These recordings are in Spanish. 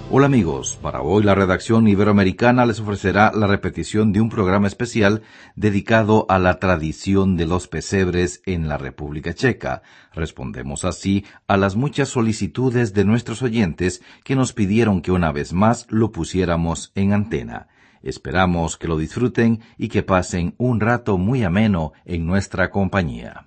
Hola amigos, para hoy la redacción iberoamericana les ofrecerá la repetición de un programa especial dedicado a la tradición de los pesebres en la República Checa. Respondemos así a las muchas solicitudes de nuestros oyentes que nos pidieron que una vez más lo pusiéramos en antena. Esperamos que lo disfruten y que pasen un rato muy ameno en nuestra compañía.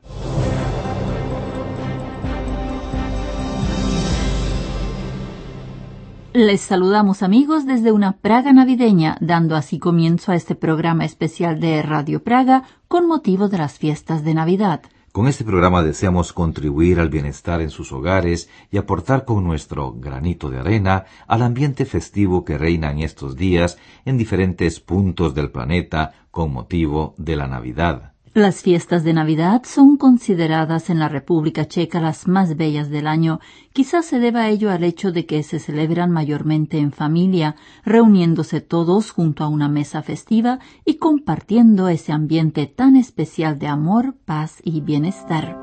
Les saludamos amigos desde una Praga navideña, dando así comienzo a este programa especial de Radio Praga con motivo de las fiestas de Navidad. Con este programa deseamos contribuir al bienestar en sus hogares y aportar con nuestro granito de arena al ambiente festivo que reina en estos días en diferentes puntos del planeta con motivo de la Navidad. Las fiestas de Navidad son consideradas en la República Checa las más bellas del año. Quizás se deba ello al hecho de que se celebran mayormente en familia, reuniéndose todos junto a una mesa festiva y compartiendo ese ambiente tan especial de amor, paz y bienestar.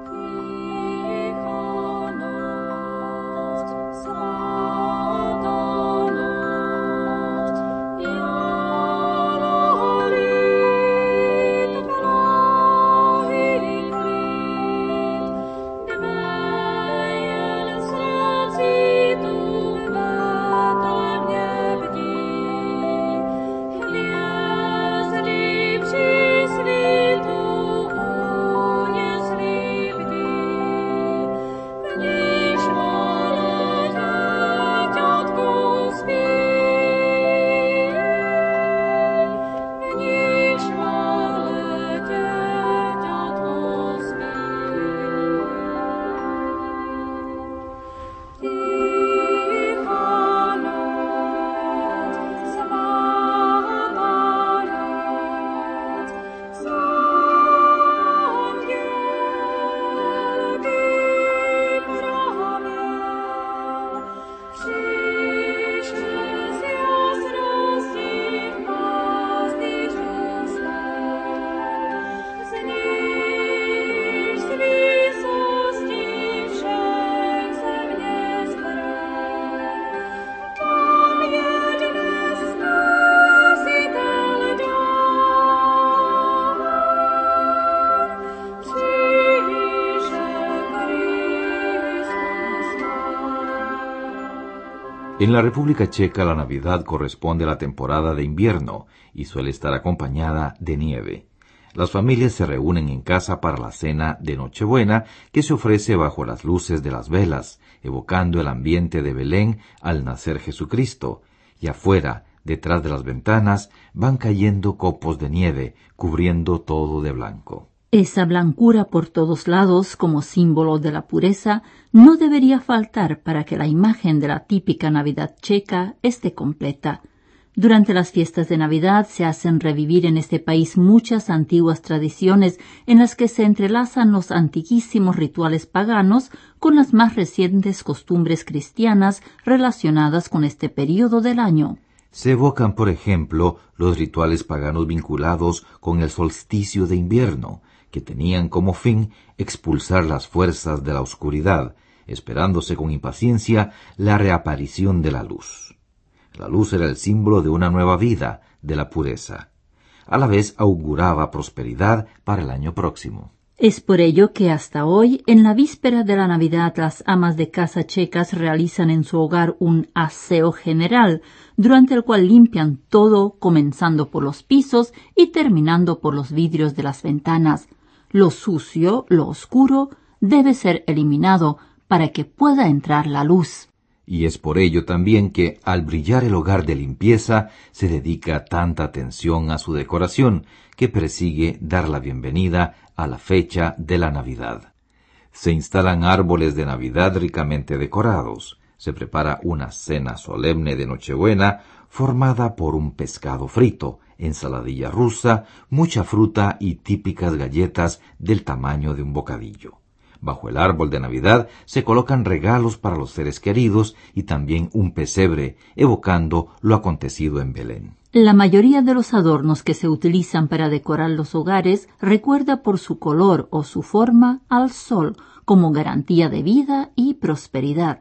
En la República Checa la Navidad corresponde a la temporada de invierno y suele estar acompañada de nieve. Las familias se reúnen en casa para la cena de Nochebuena que se ofrece bajo las luces de las velas, evocando el ambiente de Belén al nacer Jesucristo, y afuera, detrás de las ventanas, van cayendo copos de nieve, cubriendo todo de blanco. Esa blancura por todos lados, como símbolo de la pureza, no debería faltar para que la imagen de la típica Navidad checa esté completa. Durante las fiestas de Navidad se hacen revivir en este país muchas antiguas tradiciones en las que se entrelazan los antiquísimos rituales paganos con las más recientes costumbres cristianas relacionadas con este período del año. Se evocan, por ejemplo, los rituales paganos vinculados con el solsticio de invierno, que tenían como fin expulsar las fuerzas de la oscuridad, esperándose con impaciencia la reaparición de la luz. La luz era el símbolo de una nueva vida, de la pureza. A la vez auguraba prosperidad para el año próximo. Es por ello que hasta hoy, en la víspera de la Navidad, las amas de casa checas realizan en su hogar un aseo general, durante el cual limpian todo, comenzando por los pisos y terminando por los vidrios de las ventanas. Lo sucio, lo oscuro, debe ser eliminado para que pueda entrar la luz. Y es por ello también que, al brillar el hogar de limpieza, se dedica tanta atención a su decoración, que persigue dar la bienvenida a la fecha de la Navidad. Se instalan árboles de Navidad ricamente decorados, se prepara una cena solemne de Nochebuena formada por un pescado frito, ensaladilla rusa, mucha fruta y típicas galletas del tamaño de un bocadillo. Bajo el árbol de Navidad se colocan regalos para los seres queridos y también un pesebre, evocando lo acontecido en Belén. La mayoría de los adornos que se utilizan para decorar los hogares recuerda por su color o su forma al sol, como garantía de vida y prosperidad.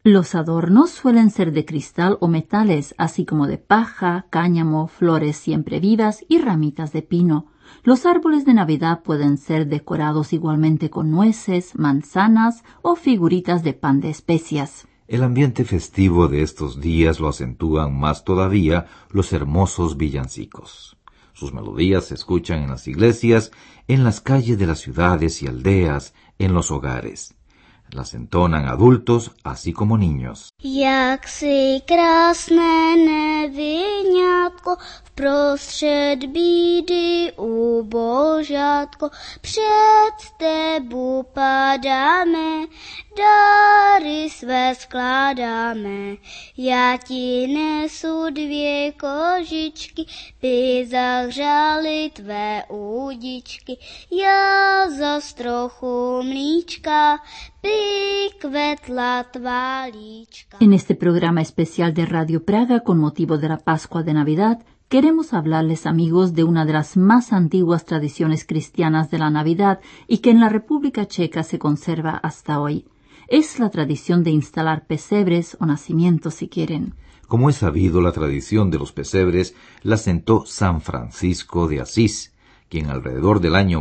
Los adornos suelen ser de cristal o metales, así como de paja, cáñamo, flores siempre vivas y ramitas de pino. Los árboles de Navidad pueden ser decorados igualmente con nueces, manzanas o figuritas de pan de especias. El ambiente festivo de estos días lo acentúan más todavía los hermosos villancicos. Sus melodías se escuchan en las iglesias, en las calles de las ciudades y aldeas, en los hogares. Las entonan adultos así como niños. Jak si krásné neviňátko, vprostřed bídy ubožátko, před tebu padáme, dary své skládáme. Já ti nesu 2 kožičky, by zahřály tvé údičky, já zas trochu mlíčka, En este programa especial de Radio Praga con motivo de la Pascua de Navidad, queremos hablarles, amigos, de una de las más antiguas tradiciones cristianas de la Navidad y que en la República Checa se conserva hasta hoy. Es la tradición de instalar pesebres o nacimientos, si quieren. Como es sabido, la tradición de los pesebres la sentó San Francisco de Asís, quien alrededor del año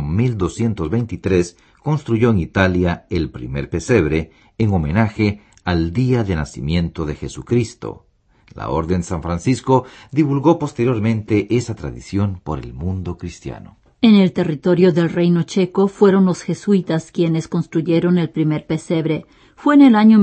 1223 construyó en Italia el primer pesebre en homenaje al día de nacimiento de Jesucristo. La Orden San Francisco divulgó posteriormente esa tradición por el mundo cristiano. En el territorio del Reino Checo fueron los jesuitas quienes construyeron el primer pesebre. Fue en el año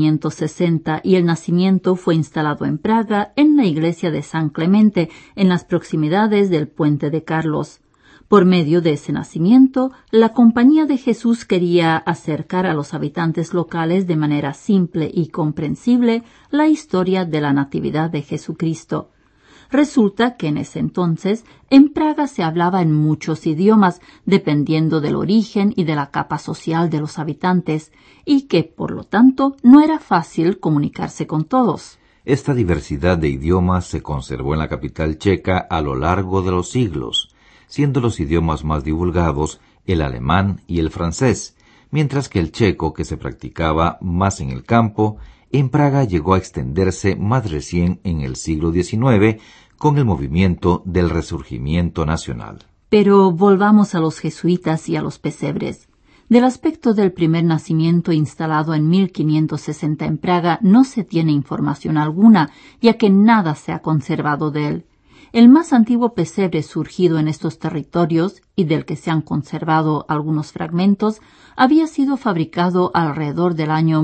1560 y el nacimiento fue instalado en Praga, en la iglesia de San Clemente, en las proximidades del Puente de Carlos. Por medio de ese nacimiento, la Compañía de Jesús quería acercar a los habitantes locales de manera simple y comprensible la historia de la Natividad de Jesucristo. Resulta que en ese entonces en Praga se hablaba en muchos idiomas, dependiendo del origen y de la capa social de los habitantes, y que, por lo tanto, no era fácil comunicarse con todos. Esta diversidad de idiomas se conservó en la capital checa a lo largo de los siglos, siendo los idiomas más divulgados el alemán y el francés, mientras que el checo, que se practicaba más en el campo, en Praga llegó a extenderse más recién en el siglo XIX con el movimiento del Resurgimiento Nacional. Pero volvamos a los jesuitas y a los pesebres. Del aspecto del primer nacimiento instalado en 1560 en Praga no se tiene información alguna, ya que nada se ha conservado de él. El más antiguo pesebre surgido en estos territorios, y del que se han conservado algunos fragmentos, había sido fabricado alrededor del año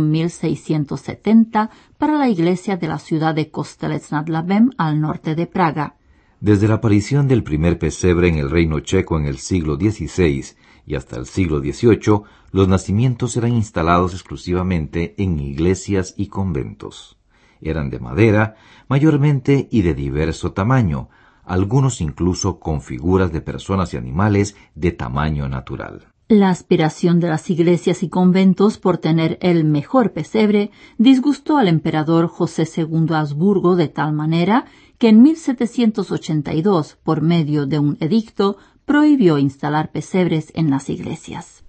1670 para la iglesia de la ciudad de Kostelec nad Labem, al norte de Praga. Desde la aparición del primer pesebre en el Reino Checo en el siglo XVI y hasta el siglo XVIII, los nacimientos eran instalados exclusivamente en iglesias y conventos. Eran de madera, mayormente, y de diverso tamaño, algunos incluso con figuras de personas y animales de tamaño natural. La aspiración de las iglesias y conventos por tener el mejor pesebre disgustó al emperador José II Habsburgo de tal manera que en 1782, por medio de un edicto, prohibió instalar pesebres en las iglesias.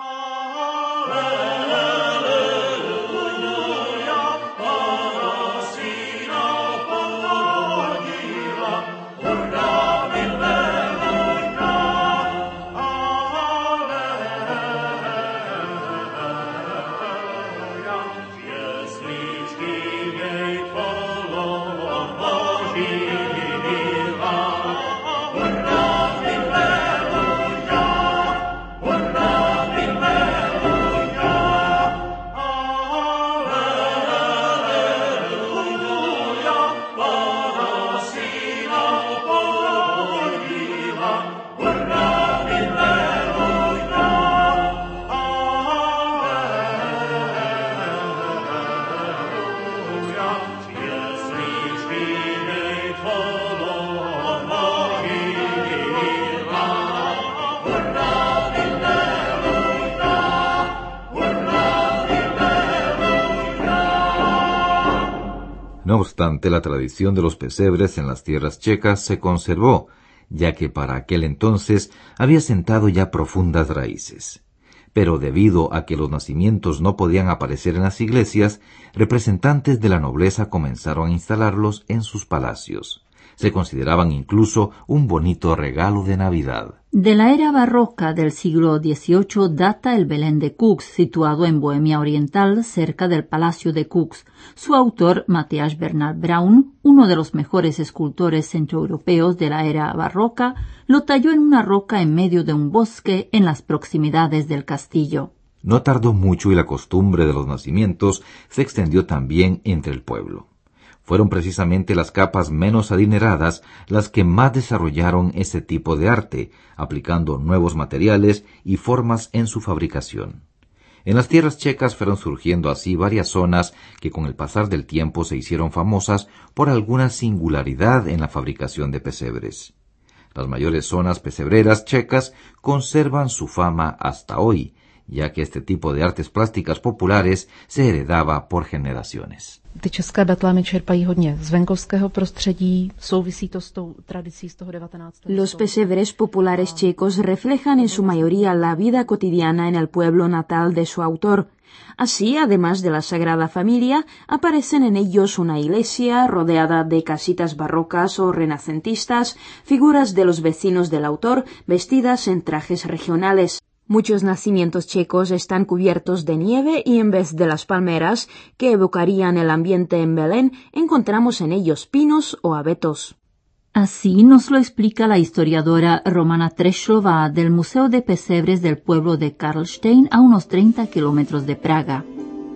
No obstante, la tradición de los pesebres en las tierras checas se conservó, ya que para aquel entonces había sentado ya profundas raíces. pero debido a que los nacimientos no podían aparecer en las iglesias, representantes de la nobleza comenzaron a instalarlos en sus palacios. Se consideraban incluso un bonito regalo de Navidad. De la era barroca del siglo XVIII data el Belén de Cux, situado en Bohemia Oriental, cerca del Palacio de Cux. Su autor, Matthias Bernhard Braun, uno de los mejores escultores centroeuropeos de la era barroca, lo talló en una roca en medio de un bosque en las proximidades del castillo. No tardó mucho y la costumbre de los nacimientos se extendió también entre el pueblo. Fueron precisamente las capas menos adineradas las que más desarrollaron este tipo de arte, aplicando nuevos materiales y formas en su fabricación. En las tierras checas fueron surgiendo así varias zonas que con el pasar del tiempo se hicieron famosas por alguna singularidad en la fabricación de pesebres. Las mayores zonas pesebreras checas conservan su fama hasta hoy, ya que este tipo de artes plásticas populares se heredaba por generaciones. Ty české betlémy čerpají hodně z venkovského prostředí, souvisí to s tou tradicí z toho 19. Los pesebres populares checos reflejan en su mayoría la vida cotidiana en el pueblo natal de su autor. Así, además de la Sagrada Familia, aparecen en ellos una iglesia rodeada de casitas barrocas o renacentistas, figuras de los vecinos del autor vestidas en trajes regionales. Muchos nacimientos checos están cubiertos de nieve y en vez de las palmeras que evocarían el ambiente en Belén, encontramos en ellos pinos o abetos. Así nos lo explica la historiadora Romana Treslova del Museo de Pesebres del pueblo de Karlstein, a unos 30 kilómetros de Praga.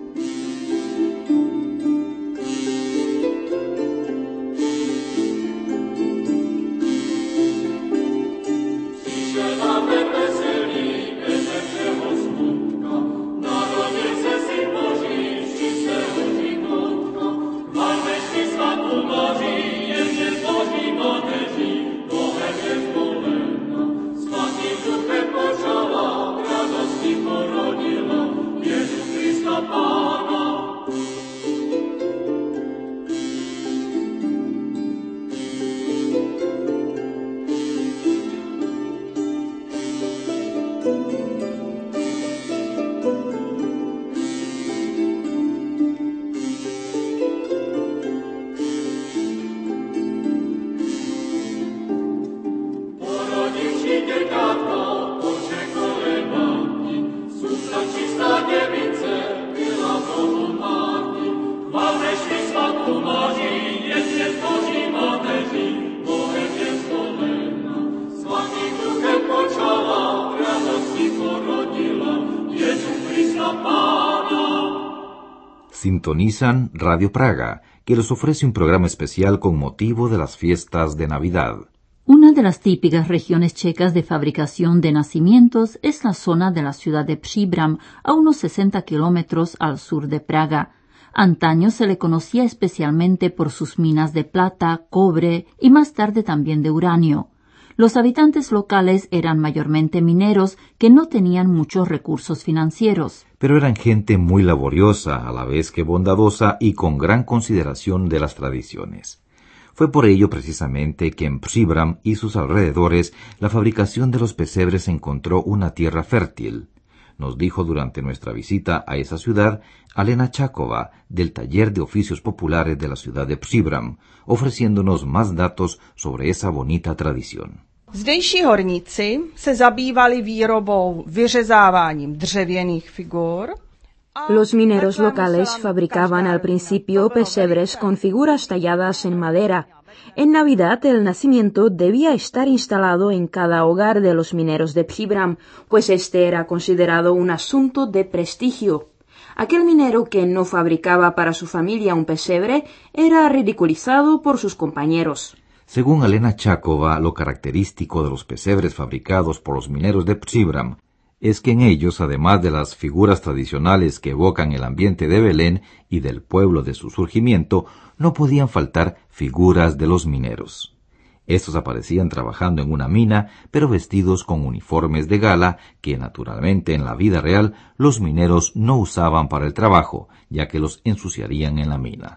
Sintonizan Radio Praga, que les ofrece un programa especial con motivo de las fiestas de Navidad. Una de las típicas regiones checas de fabricación de nacimientos es la zona de la ciudad de Příbram, a unos 60 kilómetros al sur de Praga. Antaño se le conocía especialmente por sus minas de plata, cobre y más tarde también de uranio. Los habitantes locales eran mayormente mineros que no tenían muchos recursos financieros. Pero eran gente muy laboriosa, a la vez que bondadosa y con gran consideración de las tradiciones. Fue por ello precisamente que en Příbram y sus alrededores la fabricación de los pesebres encontró una tierra fértil. Nos dijo durante nuestra visita a esa ciudad Alena Cháková, del Taller de Oficios Populares de la ciudad de Příbram, ofreciéndonos más datos sobre esa bonita tradición. Zdejší horníci se zabývali výrobou vyřezáváním dřevěných figur. Los mineros locales fabricaban al principio pesebres con figuras talladas en madera. En Navidad el nacimiento debía estar instalado en cada hogar de los mineros de Příbram, pues este era considerado un asunto de prestigio. Aquel minero que no fabricaba para su familia un pesebre era ridiculizado por sus compañeros. Según Alena Cháková, lo característico de los pesebres fabricados por los mineros de Příbram es que en ellos, además de las figuras tradicionales que evocan el ambiente de Belén y del pueblo de su surgimiento, no podían faltar figuras de los mineros. Estos aparecían trabajando en una mina, pero vestidos con uniformes de gala que, naturalmente, en la vida real, los mineros no usaban para el trabajo, ya que los ensuciarían en la mina.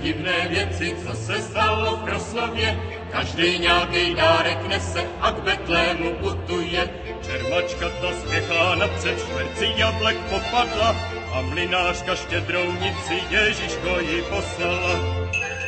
divné věci, co se stalo v Kroslově. Každý nějaký dárek nese a k Betlému putuje. Čermačka ta spěchá napřed, čtverci jablek popadla a mlynářka štědrounici Ježíško ji poslala.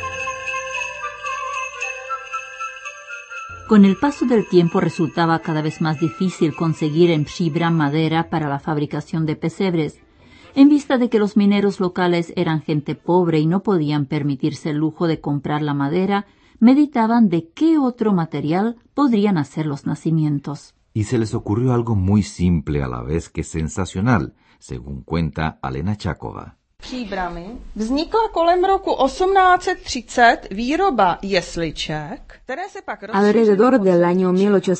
Con el paso del tiempo resultaba cada vez más difícil conseguir en Příbram madera para la fabricación de pesebres. En vista de que los mineros locales eran gente pobre y no podían permitirse el lujo de comprar la madera, meditaban de qué otro material podrían hacer los nacimientos. Y se les ocurrió algo muy simple a la vez que sensacional, según cuenta Alena Čáková. Příbramy vznikla kolem roku 1830 výroba jesliček, které se pak Alrededor del año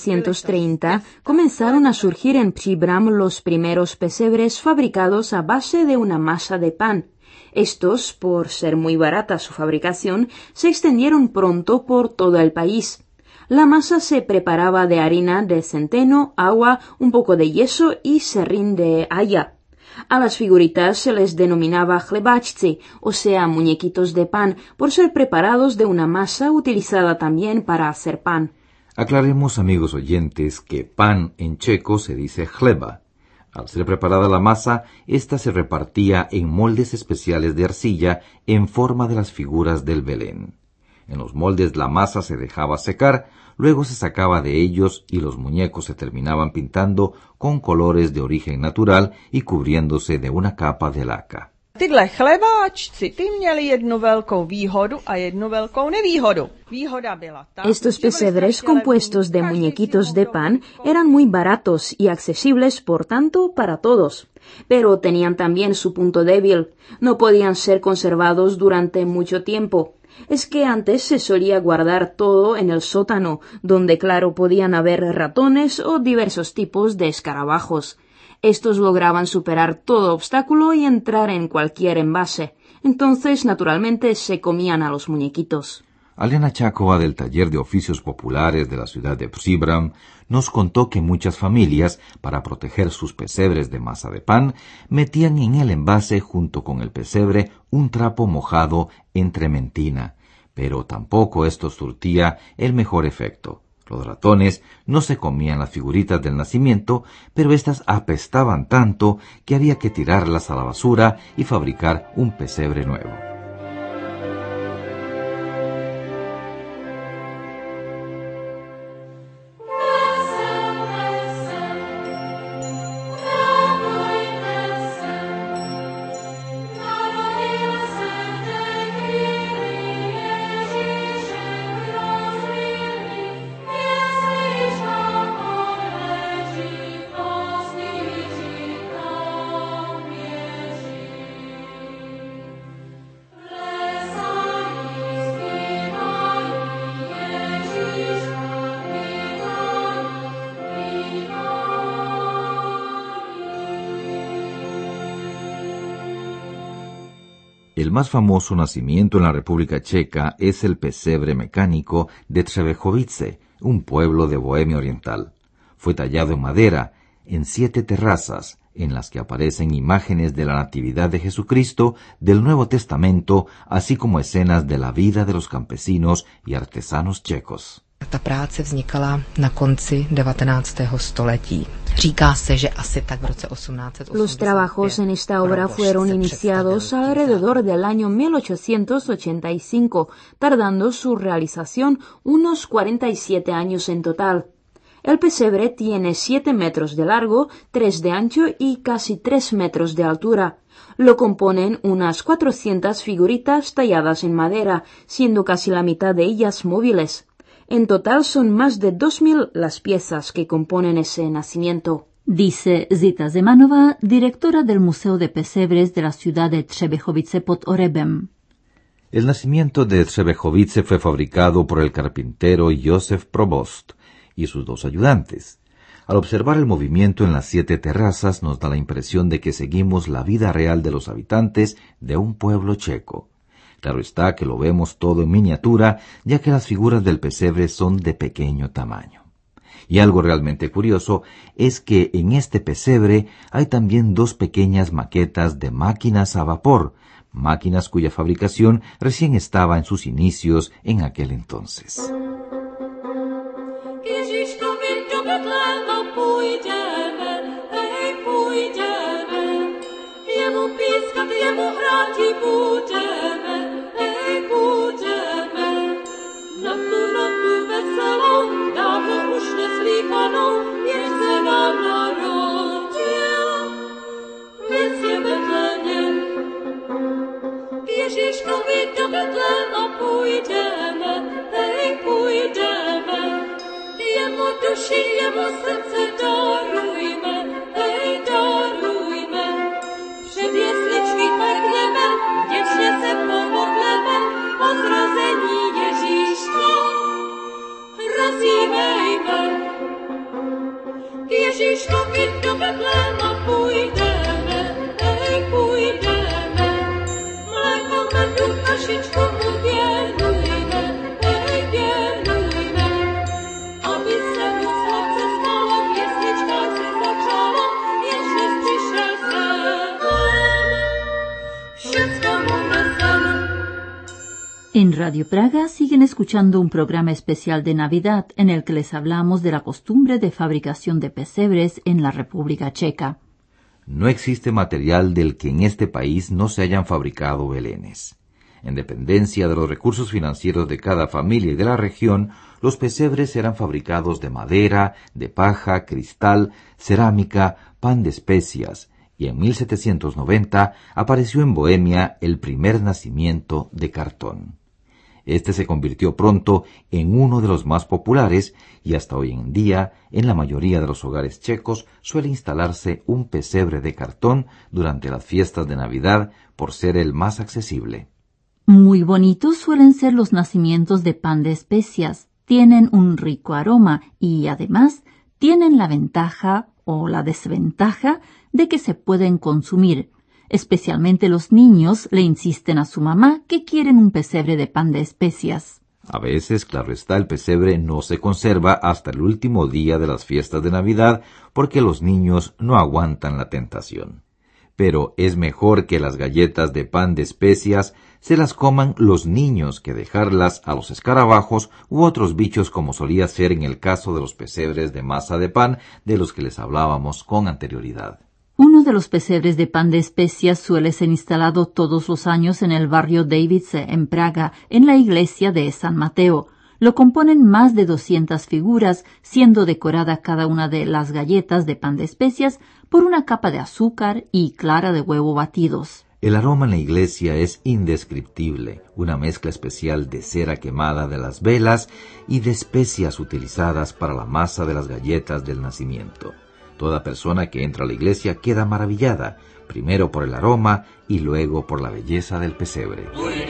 1830 comenzaron a surgir en Příbram los primeros pesebres fabricados a base de una masa de pan. Estos, por ser muy barata su fabricación, se extendieron pronto por todo el país. La masa se preparaba de harina de centeno, agua, un poco de yeso y serrín de haya. A las figuritas se les denominaba chlebačci, o sea, muñequitos de pan, por ser preparados de una masa utilizada también para hacer pan. Aclaremos, amigos oyentes, que pan en checo se dice chleba. Al ser preparada la masa, ésta se repartía en moldes especiales de arcilla en forma de las figuras del Belén. En los moldes la masa se dejaba secar, luego se sacaba de ellos y los muñecos se terminaban pintando con colores de origen natural y cubriéndose de una capa de laca. Tyhle chlebáčci, ty měli jednu velkou výhodu a jednu velkou nevýhodu. Výhoda byla ta, Estos pesebres compuestos de muñequitos de pan eran muy baratos y accesibles, por tanto, para todos. Pero tenían también su punto débil. No podían ser conservados durante mucho tiempo. Es que antes se solía guardar todo en el sótano, donde claro podían haber ratones o diversos tipos de escarabajos. Estos lograban superar todo obstáculo y entrar en cualquier envase. Entonces, naturalmente, se comían a los muñequitos. Alena Čáková, del Taller de Oficios Populares de la ciudad de Příbram, nos contó que muchas familias, para proteger sus pesebres de masa de pan, metían en el envase junto con el pesebre un trapo mojado en trementina, pero tampoco esto surtía el mejor efecto. Los ratones no se comían las figuritas del nacimiento, pero éstas apestaban tanto que había que tirarlas a la basura y fabricar un pesebre nuevo. El más famoso nacimiento en la República Checa es el pesebre mecánico de Třebechovice, un pueblo de Bohemia Oriental. Fue tallado en madera, en 7 terrazas, en las que aparecen imágenes de la Natividad de Jesucristo del Nuevo Testamento, así como escenas de la vida de los campesinos y artesanos checos. Ta práce vznikala na konci 19. století. Říká se, že asi tak v roce 1885. Los trabajos en esta obra fueron iniciados alrededor del año 1885, tardando su realización unos 47 años en total. El pesebre tiene 7 metros de largo, 3 de ancho y casi 3 metros de altura. Lo componen unas 400 figuritas talladas en madera, siendo casi la mitad de ellas móviles. En total son más de 2.000 las piezas que componen ese nacimiento. Dice Zita Zemanova, directora del Museo de Pesebres de la ciudad de Třebechovice pod Orebem. El nacimiento de Třebechovice fue fabricado por el carpintero Josef Probost y sus 2 ayudantes. Al observar el movimiento en las 7 terrazas nos da la impresión de que seguimos la vida real de los habitantes de un pueblo checo. Claro está que lo vemos todo en miniatura, ya que las figuras del pesebre son de pequeño tamaño. Y algo realmente curioso es que en este pesebre hay también 2 pequeñas maquetas de máquinas a vapor, máquinas cuya fabricación recién estaba en sus inicios en aquel entonces. Ježíškovi do Betléma půjdeme, hej, půjdeme. Jemu duši, jemu srdce darujme, hej, darujme. Před jesličky mrkneme, vděčně se pomodleme, o zrození Ježíška rozívejme. Ježíškovi do Betléma půjdeme, hej, půjdeme. Trošičku mu věnujme, hej, věnujme, aby se mu srdce stalo, v jesličkách se začalo, jež dnes přišel sem. Všecko mu neseme. En Radio Praga siguen escuchando un programa especial de Navidad en el que les hablamos de la costumbre de fabricación de pesebres en la República Checa. No existe material del que en este país no se hayan fabricado belenes. En dependencia de los recursos financieros de cada familia y de la región, los pesebres eran fabricados de madera, de paja, cristal, cerámica, pan de especias, y en 1790 apareció en Bohemia el primer nacimiento de cartón. Este se convirtió pronto en uno de los más populares y hasta hoy en día, en la mayoría de los hogares checos, suele instalarse un pesebre de cartón durante las fiestas de Navidad por ser el más accesible. Muy bonitos suelen ser los nacimientos de pan de especias. Tienen un rico aroma y, además, tienen la ventaja o la desventaja de que se pueden consumir. Especialmente los niños le insisten a su mamá que quieren un pesebre de pan de especias. A veces, claro está, el pesebre no se conserva hasta el último día de las fiestas de Navidad porque los niños no aguantan la tentación. Pero es mejor que las galletas de pan de especias se las coman los niños que dejarlas a los escarabajos u otros bichos como solía ser en el caso de los pesebres de masa de pan de los que les hablábamos con anterioridad. Uno de los pesebres de pan de especias suele ser instalado todos los años en el barrio Davice, en Praga, en la iglesia de San Mateo. Lo componen más de 200 figuras, siendo decorada cada una de las galletas de pan de especias por una capa de azúcar y clara de huevo batidos. El aroma en la iglesia es indescriptible, una mezcla especial de cera quemada de las velas y de especias utilizadas para la masa de las galletas del nacimiento. Toda persona que entra a la iglesia queda maravillada, primero por el aroma y luego por la belleza del pesebre.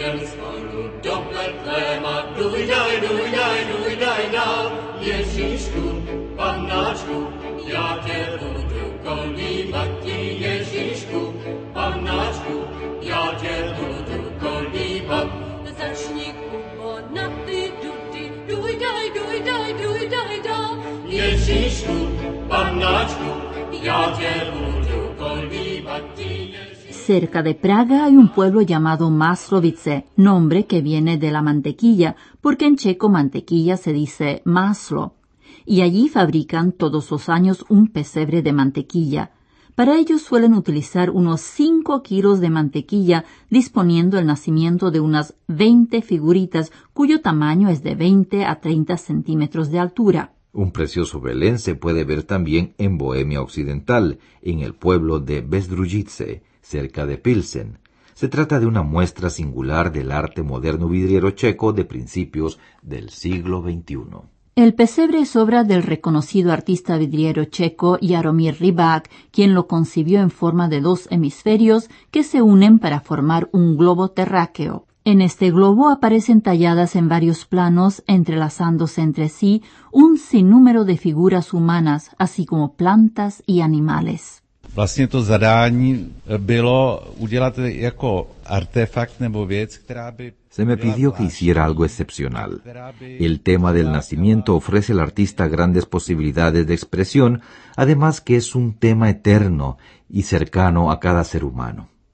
Cerca de Praga hay un pueblo llamado Maslovice, nombre que viene de la mantequilla, porque en checo mantequilla se dice maslo, y allí fabrican todos los años un pesebre de mantequilla. Para ello suelen utilizar unos 5 kilos de mantequilla, disponiendo el nacimiento de unas 20 figuritas, cuyo tamaño es de 20 a 30 centímetros de altura. Un precioso Belén se puede ver también en Bohemia Occidental, en el pueblo de Bezdružice, cerca de Pilsen. Se trata de una muestra singular del arte moderno vidriero checo de principios del siglo XXI. El pesebre es obra del reconocido artista vidriero checo Jaromír Rybak, quien lo concibió en forma de 2 hemisferios que se unen para formar un globo terráqueo. En este globo aparecen talladas en varios planos, entrelazándose entre sí, un sinnúmero de figuras humanas, así como plantas y animales. Vlastně to zadání bylo udělat jako artefakt nebo věc, která by... Se me pidió que hiciera algo excepcional. El tema del nacimiento ofrece al artista grandes posibilidades de expresión, además que es un tema eterno y cercano a cada ser humano.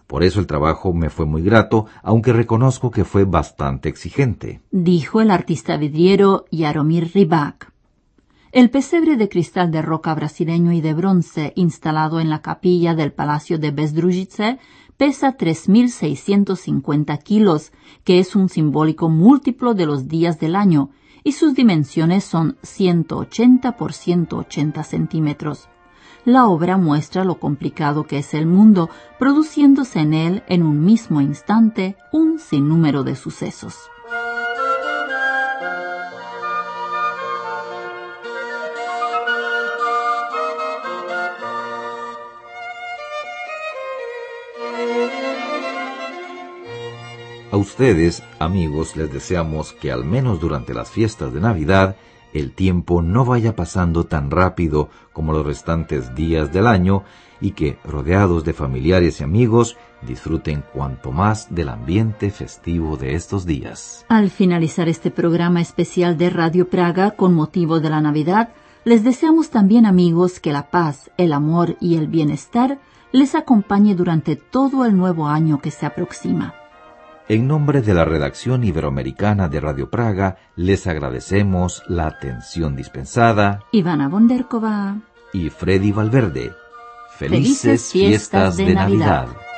Por eso el trabajo me fue muy grato, aunque reconozco que fue bastante exigente, dijo el artista vidriero Jaromír Rybak. El pesebre de cristal de roca brasileño y de bronce instalado en la capilla del Palacio de Bedřužice pesa 3.650 kilos, que es un simbólico múltiplo de los días del año, y sus dimensiones son 180 por 180 centímetros. La obra muestra lo complicado que es el mundo, produciéndose en él en un mismo instante un sinnúmero de sucesos. A ustedes, amigos, les deseamos que al menos durante las fiestas de Navidad el tiempo no vaya pasando tan rápido como los restantes días del año y que, rodeados de familiares y amigos, disfruten cuanto más del ambiente festivo de estos días. Al finalizar este programa especial de Radio Praga con motivo de la Navidad, les deseamos también, amigos, que la paz, el amor y el bienestar les acompañe durante todo el nuevo año que se aproxima. En nombre de la redacción iberoamericana de Radio Praga, les agradecemos la atención dispensada. Ivana Bonderkova y Freddy Valverde. Felices fiestas de Navidad.